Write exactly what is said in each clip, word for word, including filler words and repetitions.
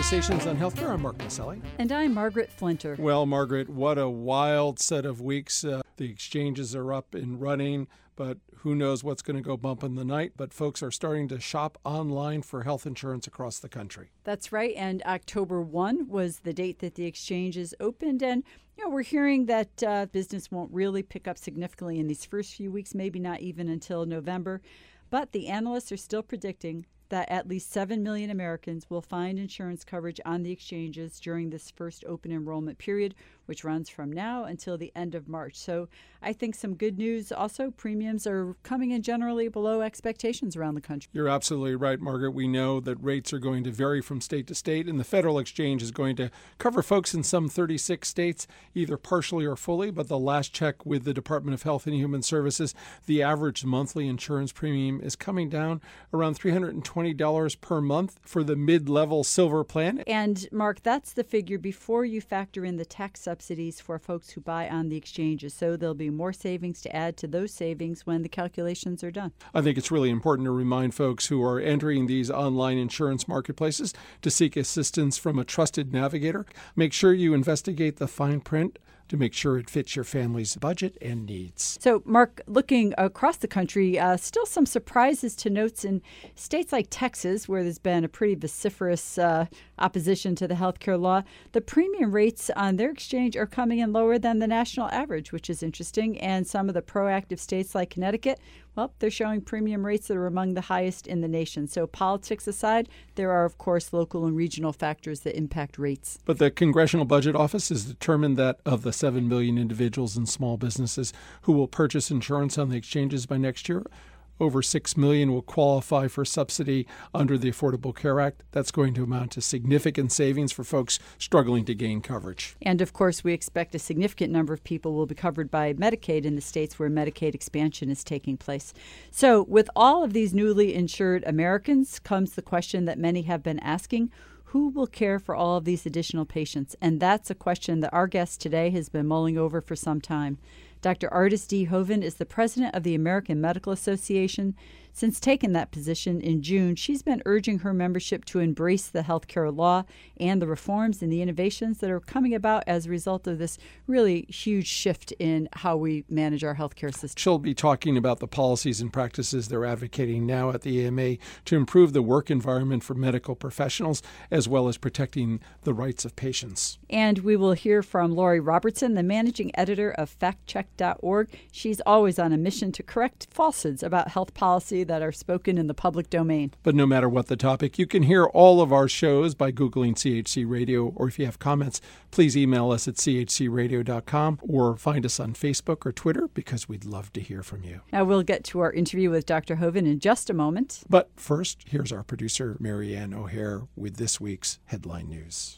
Conversations on Healthcare. I'm Mark Maselli. And I'm Margaret Flinter. Well, Margaret, what a wild set of weeks. Uh, the exchanges are up and running, but who knows what's going to go bump in the night. But folks are starting to shop online for health insurance across the country. That's right. And October first was the date that the exchanges opened. And, you know, we're hearing that uh, business won't really pick up significantly in these first few weeks, maybe not even until November. But the analysts are still predicting that at least seven million Americans will find insurance coverage on the exchanges during this first open enrollment period, which runs from now until the end of March. So I think some good news. Also, premiums are coming in generally below expectations around the country. You're absolutely right, Margaret. We know that rates are going to vary from state to state, and the federal exchange is going to cover folks in some thirty-six states, either partially or fully. But the last check with the Department of Health and Human Services, the average monthly insurance premium is coming down around three hundred twenty dollars per month for the mid-level silver plan. And, Mark, that's the figure before you factor in the tax subsidies for folks who buy on the exchanges. So there'll be more savings to add to those savings when the calculations are done. I think it's really important to remind folks who are entering these online insurance marketplaces to seek assistance from a trusted navigator. Make sure you investigate the fine print to make sure it fits your family's budget and needs. So, Mark, looking across the country, uh, still some surprises to note in states like Texas, where there's been a pretty vociferous uh, opposition to the healthcare law. The premium rates on their exchange are coming in lower than the national average, which is interesting. And some of the proactive states like Connecticut, well, they're showing premium rates that are among the highest in the nation. So politics aside, there are, of course, local and regional factors that impact rates. But the Congressional Budget Office has determined that of the seven million individuals and small businesses who will purchase insurance on the exchanges by next year, over six million will qualify for subsidy under the Affordable Care Act. That's going to amount to significant savings for folks struggling to gain coverage. And, of course, we expect a significant number of people will be covered by Medicaid in the states where Medicaid expansion is taking place. So with all of these newly insured Americans comes the question that many have been asking: who will care for all of these additional patients? And that's a question that our guest today has been mulling over for some time. Doctor Ardis D. Hoven is the president of the American Medical Association. Since taking that position in June, she's been urging her membership to embrace the healthcare law and the reforms and the innovations that are coming about as a result of this really huge shift in how we manage our healthcare system. She'll be talking about the policies and practices they're advocating now at the A M A to improve the work environment for medical professionals, as well as protecting the rights of patients. And we will hear from Lori Robertson, the managing editor of fact check dot org. She's always on a mission to correct falsehoods about health policy that are spoken in the public domain. But no matter what the topic, you can hear all of our shows by Googling C H C Radio, or if you have comments, please email us at c h c radio dot com or find us on Facebook or Twitter, because we'd love to hear from you. Now we'll get to our interview with Doctor Hoven in just a moment. But first, here's our producer, Marianne O'Hare, with this week's headline news.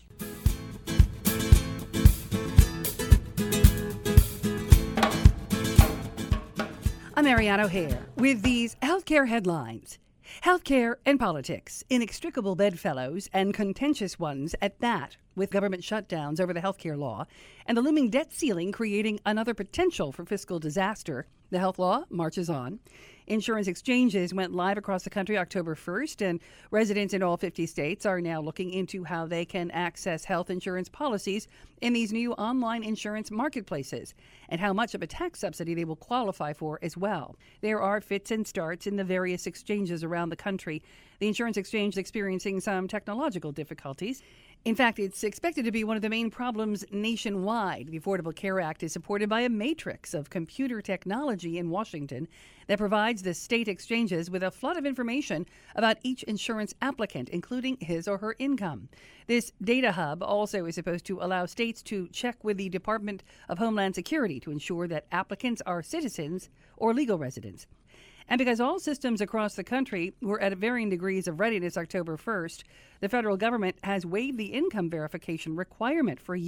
I'm Marianne O'Hare with these healthcare headlines. Healthcare and politics, inextricable bedfellows and contentious ones at that, with government shutdowns over the healthcare law and the looming debt ceiling creating another potential for fiscal disaster. The health law marches on. Insurance exchanges went live across the country October first, and residents in all fifty states are now looking into how they can access health insurance policies in these new online insurance marketplaces and how much of a tax subsidy they will qualify for as well. There are fits and starts in the various exchanges around the country. The insurance exchange is experiencing some technological difficulties. In fact, it's expected to be one of the main problems nationwide. The Affordable Care Act is supported by a matrix of computer technology in Washington that provides the state exchanges with a flood of information about each insurance applicant, including his or her income. This data hub also is supposed to allow states to check with the Department of Homeland Security to ensure that applicants are citizens or legal residents. And because all systems across the country were at varying degrees of readiness October first, the federal government has waived the income verification requirement for a year.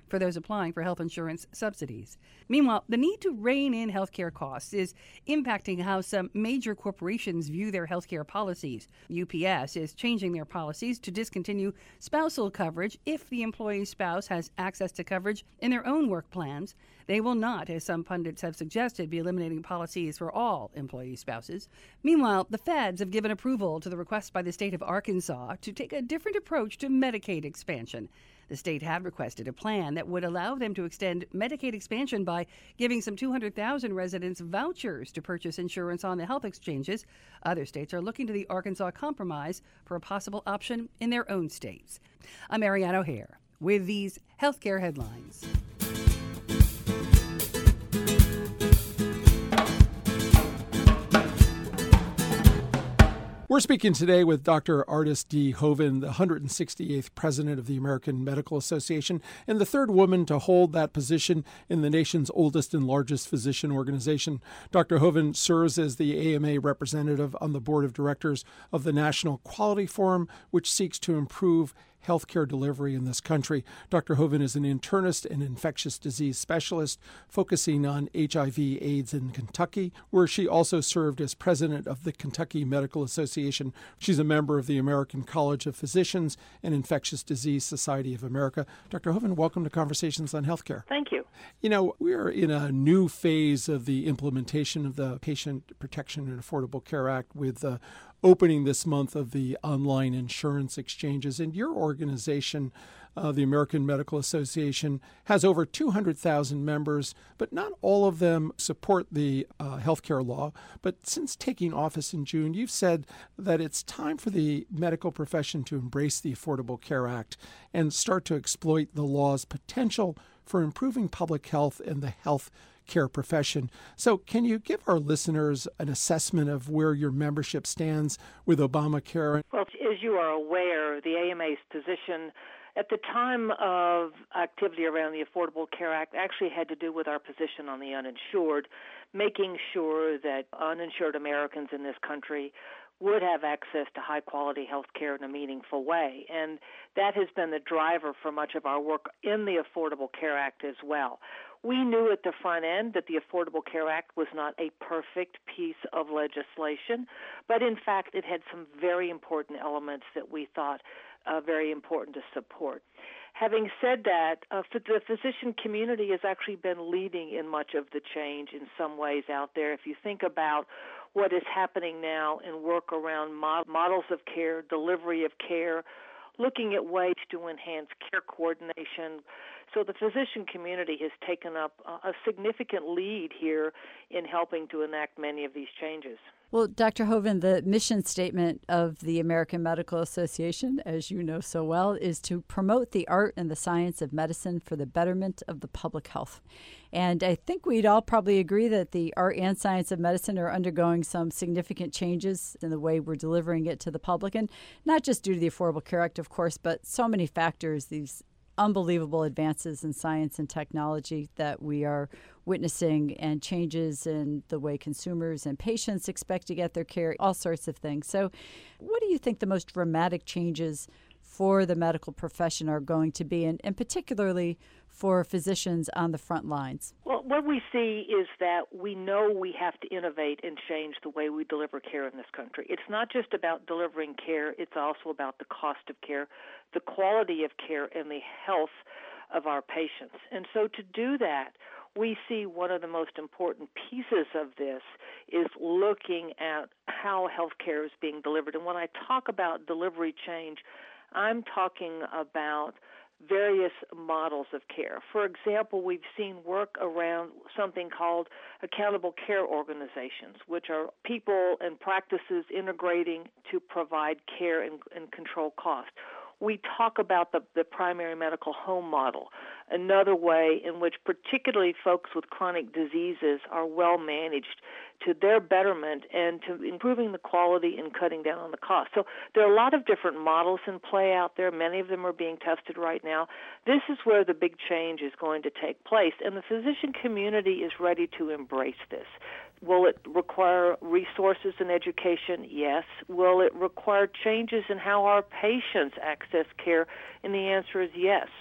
for those applying for health insurance subsidies. Meanwhile, the need to rein in healthcare costs is impacting how some major corporations view their healthcare policies. U P S is changing their policies to discontinue spousal coverage if the employee's spouse has access to coverage in their own work plans. They will not, as some pundits have suggested, be eliminating policies for all employee spouses. Meanwhile, the feds have given approval to the request by the state of Arkansas to take a different approach to Medicaid expansion. The state had requested a plan that would allow them to extend Medicaid expansion by giving some two hundred thousand residents vouchers to purchase insurance on the health exchanges. Other states are looking to the Arkansas Compromise for a possible option in their own states. I'm Marianne O'Hare with these healthcare headlines. We're speaking today with Doctor Ardis D. Hoven, the one hundred sixty-eighth president of the American Medical Association and the third woman to hold that position in the nation's oldest and largest physician organization. Doctor Hoven serves as the A M A representative on the board of directors of the National Quality Forum, which seeks to improve healthcare delivery in this country. Doctor Hoven is an internist and infectious disease specialist focusing on H I V AIDS in Kentucky, where she also served as president of the Kentucky Medical Association. She's a member of the American College of Physicians and Infectious Disease Society of America. Doctor Hoven, welcome to Conversations on Healthcare. Thank you. You know, we're in a new phase of the implementation of the Patient Protection and Affordable Care Act with the opening this month of the online insurance exchanges. And your organization, uh, the American Medical Association, has over two hundred thousand members, but not all of them support the uh, healthcare law. But since taking office in June, you've said that it's time for the medical profession to embrace the Affordable Care Act and start to exploit the law's potential for improving public health and the health care profession. So can you give our listeners an assessment of where your membership stands with Obamacare? Well, as you are aware, the A M A's position at the time of activity around the Affordable Care Act actually had to do with our position on the uninsured, making sure that uninsured Americans in this country would have access to high-quality health care in a meaningful way. And that has been the driver for much of our work in the Affordable Care Act as well. We knew at the front end that the Affordable Care Act was not a perfect piece of legislation, but in fact it had some very important elements that we thought uh, very important to support. Having said that, uh, the physician community has actually been leading in much of the change in some ways out there. If you think about what is happening now in work around mod- models of care, delivery of care, looking at ways to enhance care coordination. So the physician community has taken up a significant lead here in helping to enact many of these changes. Well, Doctor Hoven, the mission statement of the American Medical Association, as you know so well, is to promote the art and the science of medicine for the betterment of the public health. And I think we'd all probably agree that the art and science of medicine are undergoing some significant changes in the way we're delivering it to the public, and not just due to the Affordable Care Act, of course, but so many factors, these unbelievable advances in science and technology that we are witnessing, and changes in the way consumers and patients expect to get their care, all sorts of things. So what do you think the most dramatic changes for the medical profession are going to be, and, and particularly for physicians on the front lines? Well, what we see is that we know we have to innovate and change the way we deliver care in this country. It's not just about delivering care, it's also about the cost of care, the quality of care, and the health of our patients. And so to do that, we see one of the most important pieces of this is looking at how healthcare is being delivered. And when I talk about delivery change, I'm talking about various models of care. For example, we've seen work around something called accountable care organizations, which are people and practices integrating to provide care and, and control cost. We talk about the, the primary medical home model, another way in which particularly folks with chronic diseases are well managed to their betterment and to improving the quality and cutting down on the cost. So there are a lot of different models in play out there. Many of them are being tested right now. This is where the big change is going to take place, and the physician community is ready to embrace this. Will it require resources and education? Yes. Will it require changes in how our patients access care? And the answer is yes.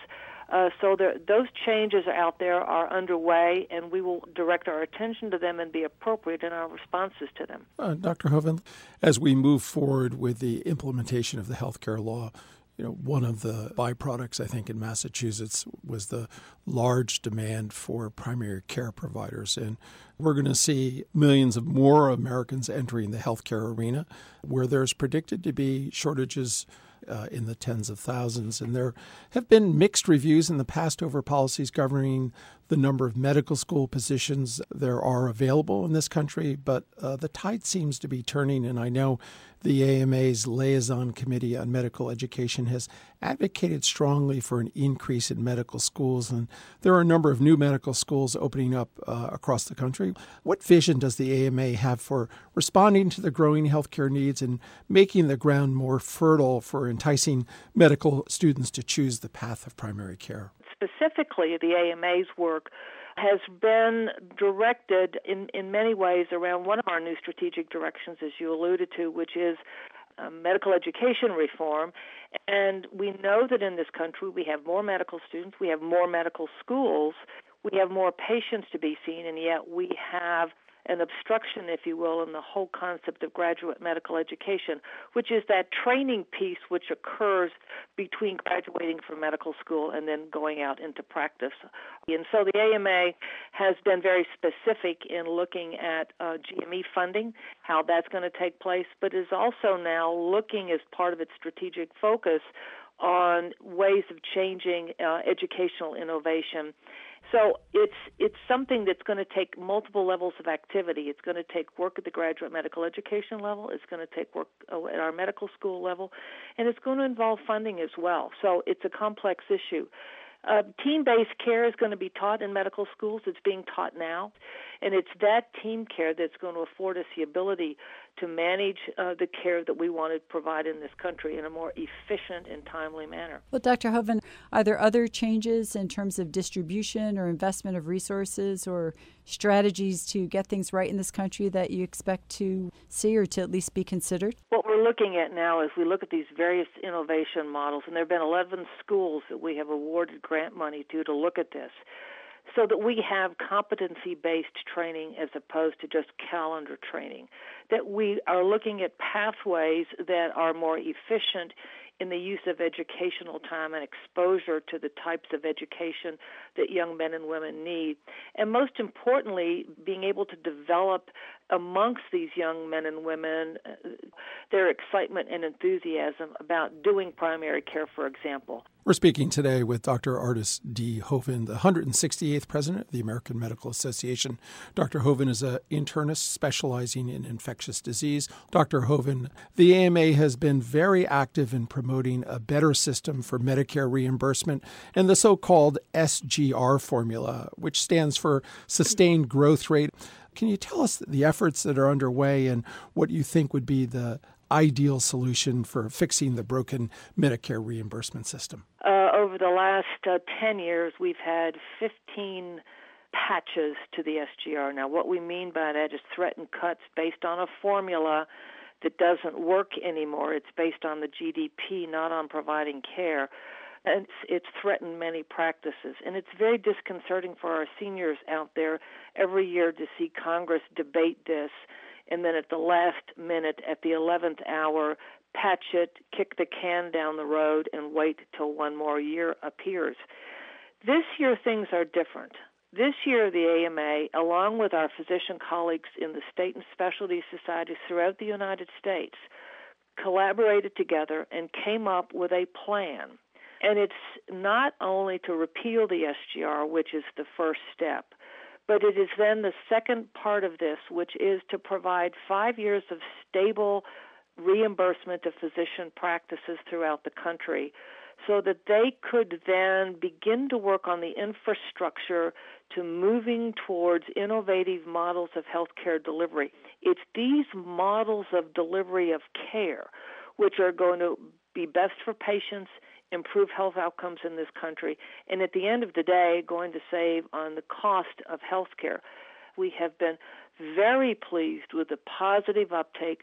Uh, so there, those changes are out there, are underway, and we will direct our attention to them and be appropriate in our responses to them. Uh, Doctor Hoven, as we move forward with the implementation of the healthcare law, you know, one of the byproducts, I think, in Massachusetts was the large demand for primary care providers. And we're going to see millions of more Americans entering the healthcare arena, where there's predicted to be shortages Uh, in the tens of thousands. And there have been mixed reviews in the past over policies governing the number of medical school positions there are available in this country, but uh, the tide seems to be turning. And I know the A M A's Liaison Committee on Medical Education has advocated strongly for an increase in medical schools. And there are a number of new medical schools opening up uh, across the country. What vision does the A M A have for responding to the growing healthcare needs and making the ground more fertile for enticing medical students to choose the path of primary care? Specifically, the A M A's work has been directed in, in many ways around one of our new strategic directions, as you alluded to, which is uh, medical education reform. And we know that in this country we have more medical students, we have more medical schools, we have more patients to be seen, and yet we have an obstruction, if you will, in the whole concept of graduate medical education, which is that training piece which occurs between graduating from medical school and then going out into practice. And so the A M A has been very specific in looking at uh, G M E funding, how that's going to take place, but is also now looking as part of its strategic focus on ways of changing uh, educational innovation. So it's it's something that's going to take multiple levels of activity. It's going to take work at the graduate medical education level. It's going to take work at our medical school level, and it's going to involve funding as well. So it's a complex issue. Uh, team-based care is going to be taught in medical schools. It's being taught now, and it's that team care that's going to afford us the ability to manage uh, the care that we want to provide in this country in a more efficient and timely manner. Well, Doctor Hoven, are there other changes in terms of distribution or investment of resources or strategies to get things right in this country that you expect to see or to at least be considered? What we're looking at now is we look at these various innovation models, and there have been eleven schools that we have awarded grant money to to look at this, so that we have competency-based training as opposed to just calendar training, that we are looking at pathways that are more efficient in the use of educational time and exposure to the types of education that young men and women need. And most importantly, being able to develop amongst these young men and women uh, their excitement and enthusiasm about doing primary care, for example. We're speaking today with Doctor Ardis D. Hoven, the one hundred sixty-eighth president of the American Medical Association. Doctor Hoven is an internist specializing in infectious disease. Doctor Hoven, the A M A has been very active in promoting a better system for Medicare reimbursement and the so-called S G R formula, which stands for Sustained Growth Rate. Can you tell us the efforts that are underway and what you think would be the ideal solution for fixing the broken Medicare reimbursement system? Uh, over the last uh, ten years, we've had fifteen patches to the S G R. Now, what we mean by that is threatened cuts based on a formula that doesn't work anymore. It's based on the G D P, not on providing care. And it's, it's threatened many practices. And it's very disconcerting for our seniors out there every year to see Congress debate this, and then at the last minute, at the eleventh hour, patch it, kick the can down the road, and wait till one more year appears. This year, things are different. This year, the A M A, along with our physician colleagues in the state and specialty societies throughout the United States, collaborated together and came up with a plan. And it's not only to repeal the S G R, which is the first step, but it is then the second part of this, which is to provide five years of stable reimbursement of physician practices throughout the country so that they could then begin to work on the infrastructure to moving towards innovative models of healthcare delivery. It's these models of delivery of care which are going to be best for patients, improve health outcomes in this country, and at the end of the day, going to save on the cost of health care. We have been very pleased with the positive uptake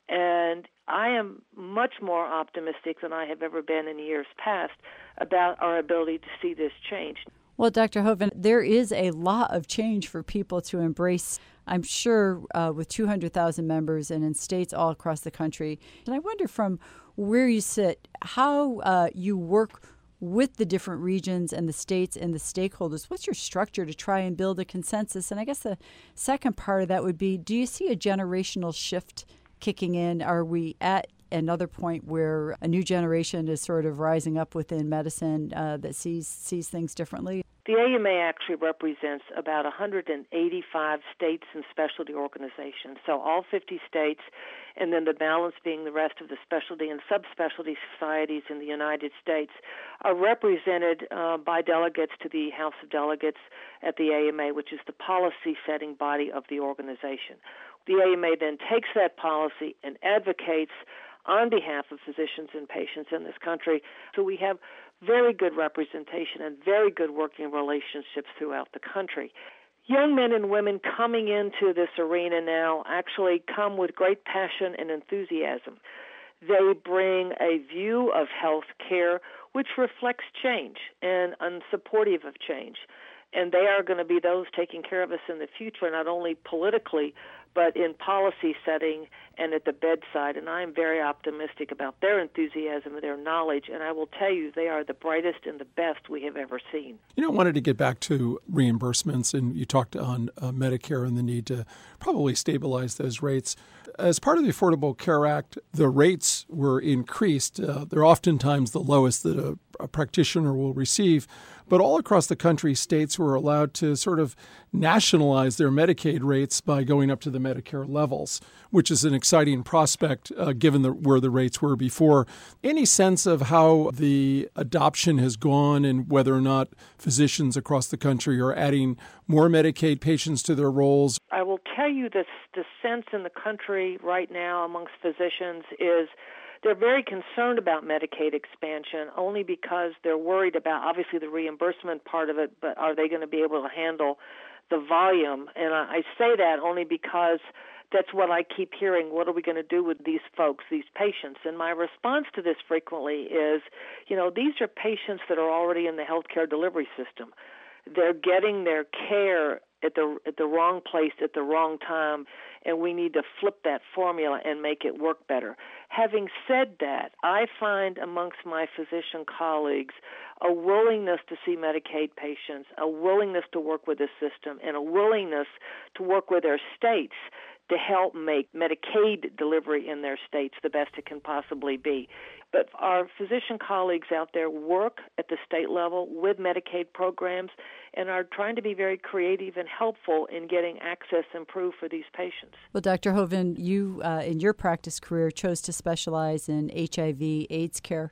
And I am much more optimistic than I have ever been in years past about our ability to see this change. Well, Doctor Hoven, there is a lot of change for people to embrace, I'm sure, uh, with two hundred thousand members and in states all across the country. And I wonder from where you sit, how uh, you work with the different regions and the states and the stakeholders. What's your structure to try and build a consensus? And I guess the second part of that would be, do you see a generational shift kicking in? Are we at another point where a new generation is sort of rising up within medicine uh, that sees sees things differently? The A M A actually represents about one hundred eighty-five states and specialty organizations, so all fifty states, and then the balance being the rest of the specialty and subspecialty societies in the United States, are represented uh, by delegates to the House of Delegates at the A M A, which is the policy-setting body of the organization. The A M A then takes that policy and advocates on behalf of physicians and patients in this country. So we have very good representation and very good working relationships throughout the country. Young men and women coming into this arena now actually come with great passion and enthusiasm. They bring a view of health care which reflects change and is supportive of change. And they are going to be those taking care of us in the future, not only politically, but in policy setting and at the bedside. And I am very optimistic about their enthusiasm and their knowledge. And I will tell you, they are the brightest and the best we have ever seen. You know, I wanted to get back to reimbursements, and you talked on uh, Medicare and the need to probably stabilize those rates. As part of the Affordable Care Act, the rates were increased. Uh, they're oftentimes the lowest that a, a practitioner will receive. But all across the country, states were allowed to sort of nationalize their Medicaid rates by going up to the Medicare levels, which is an exciting prospect uh, given the, where the rates were before. Any sense of how the adoption has gone and whether or not physicians across the country are adding more Medicaid patients to their roles? I will tell you this, the sense in the country right now amongst physicians is they're very concerned about Medicaid expansion only because they're worried about, obviously, the reimbursement part of it, but are they going to be able to handle the volume? And I say that only because that's what I keep hearing. What are we going to do with these folks, these patients? And my response to this frequently is, you know, these are patients that are already in the healthcare delivery system. They're getting their care at the at the wrong place at the wrong time, and we need to flip that formula and make it work better. Having said that, I find amongst my physician colleagues a willingness to see Medicaid patients, a willingness to work with the system, and a willingness to work with their states to help make Medicaid delivery in their states the best it can possibly be. But our physician colleagues out there work at the state level with Medicaid programs and are trying to be very creative and helpful in getting access improved for these patients. Well, Doctor Hoven, you, uh, in your practice career, chose to specialize in H I V AIDS care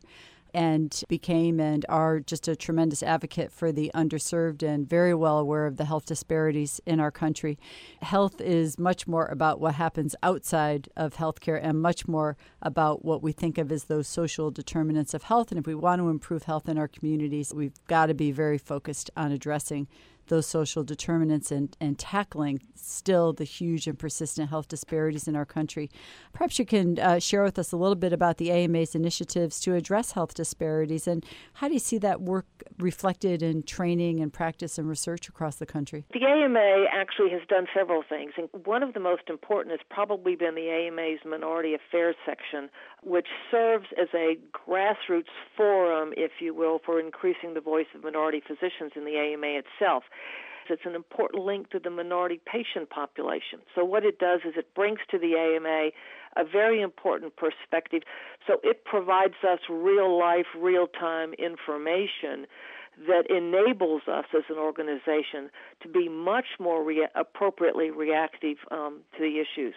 and became and are just a tremendous advocate for the underserved and very well aware of the health disparities in our country. Health is much more about what happens outside of healthcare and much more about what we think of as those social determinants of health. And if we want to improve health in our communities, we've got to be very focused on addressing those social determinants and, and tackling still the huge and persistent health disparities in our country. Perhaps you can uh, share with us a little bit about the A M A's initiatives to address health disparities, and how do you see that work reflected in training and practice and research across the country? The A M A actually has done several things, and one of the most important has probably been the A M A's Minority Affairs section, which serves as a grassroots forum, if you will, for increasing the voice of minority physicians in the A M A itself. It's an important link to the minority patient population. So what it does is it brings to the A M A a very important perspective. So it provides us real-life, real-time information that enables us as an organization to be much more rea- appropriately reactive um, to the issues.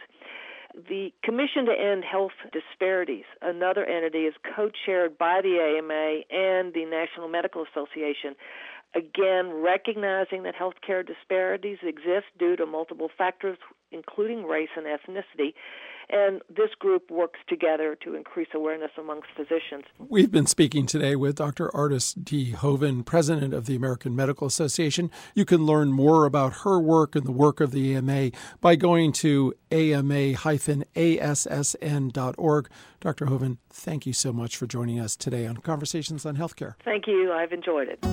The Commission to End Health Disparities, another entity, is co-chaired by the A M A and the National Medical Association. Again, recognizing that healthcare disparities exist due to multiple factors, including race and ethnicity. And this group works together to increase awareness amongst physicians. We've been speaking today with Doctor Ardis D. Hoven, president of the American Medical Association. You can learn more about her work and the work of the A M A by going to A M A dash A S S N dot org. Doctor Hoven, thank you so much for joining us today on Conversations on Healthcare. Thank you. I've enjoyed it.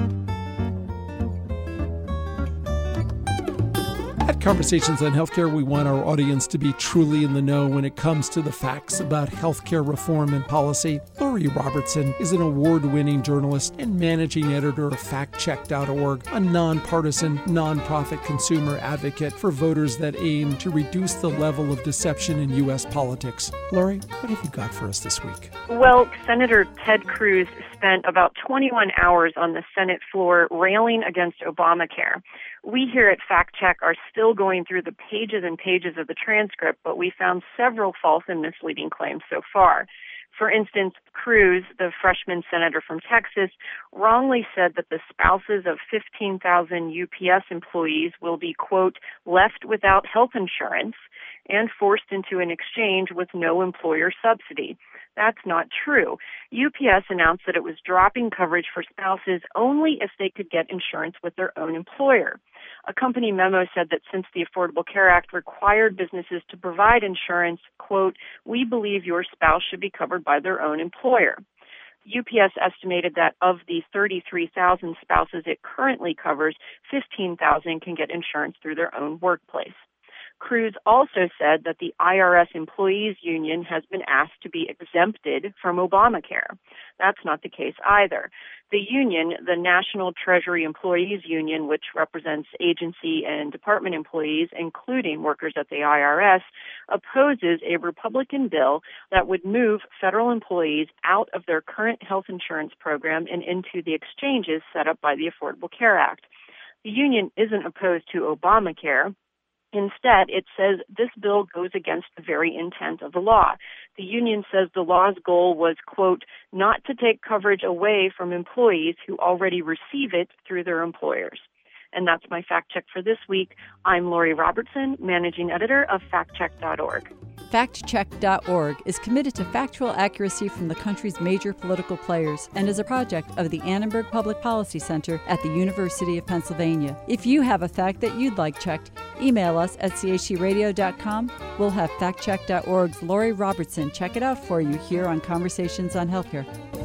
At Conversations on Healthcare, we want our audience to be truly in the know when it comes to the facts about healthcare reform and policy. Lori Robertson is an award-winning journalist and managing editor of fact check dot org, a nonpartisan, nonprofit consumer advocate for voters that aim to reduce the level of deception in U S politics. Lori, what have you got for us this week? Well, Senator Ted Cruz spent about twenty-one hours on the Senate floor railing against Obamacare. We here at Fact Check are still going through the pages and pages of the transcript, but we found several false and misleading claims so far. For instance, Cruz, the freshman senator from Texas, wrongly said that the spouses of fifteen thousand U P S employees will be, quote, left without health insurance and forced into an exchange with no employer subsidy. That's not true. U P S announced that it was dropping coverage for spouses only if they could get insurance with their own employer. A company memo said that since the Affordable Care Act required businesses to provide insurance, quote, we believe your spouse should be covered by their own employer. U P S estimated that of the thirty-three thousand spouses it currently covers, fifteen thousand can get insurance through their own workplace. Cruz also said that the I R S Employees Union has been asked to be exempted from Obamacare. That's not the case either. The union, the National Treasury Employees Union, which represents agency and department employees, including workers at the I R S, opposes a Republican bill that would move federal employees out of their current health insurance program and into the exchanges set up by the Affordable Care Act. The union isn't opposed to Obamacare. Instead, it says this bill goes against the very intent of the law. The union says the law's goal was, quote, not to take coverage away from employees who already receive it through their employers. And that's my fact check for this week. I'm Lori Robertson, managing editor of fact check dot org. fact check dot org is committed to factual accuracy from the country's major political players and is a project of the Annenberg Public Policy Center at the University of Pennsylvania. If you have a fact that you'd like checked, email us at c h c radio dot com. We'll have fact check dot org's Lori Robertson check it out for you here on Conversations on Healthcare.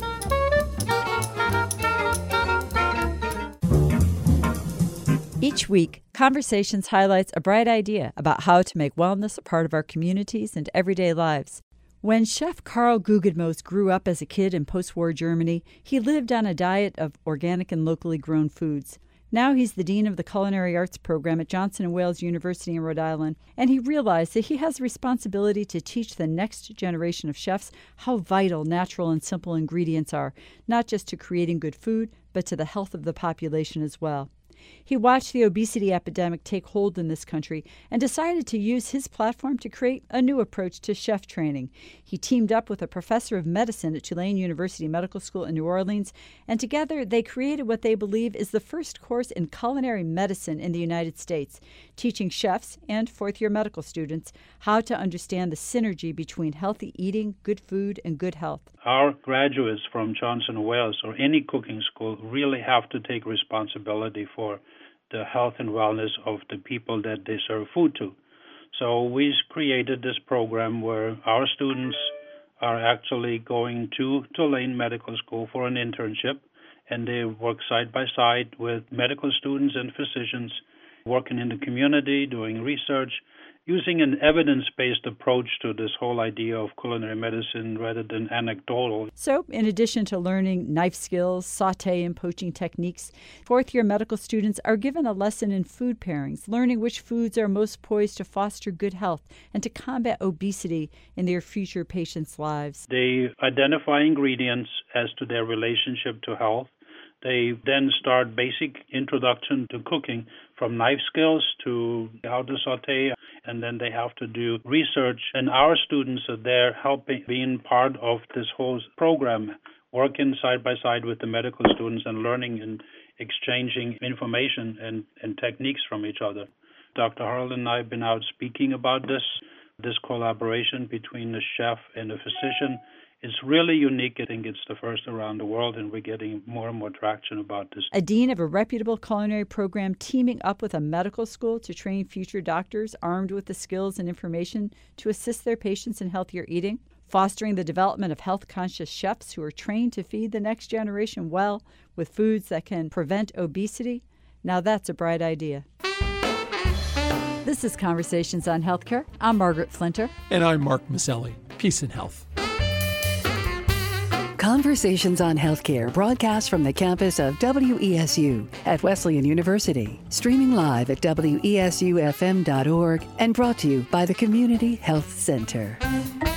Each week, Conversations highlights a bright idea about how to make wellness a part of our communities and everyday lives. When chef Karl Guggenmoos grew up as a kid in post-war Germany, he lived on a diet of organic and locally grown foods. Now he's the dean of the Culinary Arts program at Johnson and Wales University in Rhode Island, and he realized that he has a responsibility to teach the next generation of chefs how vital natural and simple ingredients are, not just to creating good food, but to the health of the population as well. He watched the obesity epidemic take hold in this country and decided to use his platform to create a new approach to chef training. He teamed up with a professor of medicine at Tulane University Medical School in New Orleans, and together they created what they believe is the first course in culinary medicine in the United States, teaching chefs and fourth-year medical students how to understand the synergy between healthy eating, good food, and good health. Our graduates from Johnson and Wales or any cooking school really have to take responsibility for the health and wellness of the people that they serve food to. So we created this program where our students are actually going to Tulane Medical School for an internship, and they work side by side with medical students and physicians working in the community, doing research, using an evidence-based approach to this whole idea of culinary medicine rather than anecdotal. So, in addition to learning knife skills, sauté and poaching techniques, fourth-year medical students are given a lesson in food pairings, learning which foods are most poised to foster good health and to combat obesity in their future patients' lives. They identify ingredients as to their relationship to health. They then start basic introduction to cooking, from knife skills to how to sauté, and then they have to do research. And our students are there helping, being part of this whole program, working side by side with the medical students and learning and exchanging information and, and techniques from each other. Doctor Harlan and I have been out speaking about this. This collaboration between the chef and the physician is really unique. I think it's the first around the world, and we're getting more and more traction about this. A dean of a reputable culinary program teaming up with a medical school to train future doctors armed with the skills and information to assist their patients in healthier eating, fostering the development of health-conscious chefs who are trained to feed the next generation well with foods that can prevent obesity. Now that's a bright idea. This is Conversations on Healthcare. I'm Margaret Flinter. And I'm Mark Maselli. Peace and health. Conversations on Healthcare broadcast from the campus of W E S U at Wesleyan University. Streaming live at W E S U F M dot org and brought to you by the Community Health Center.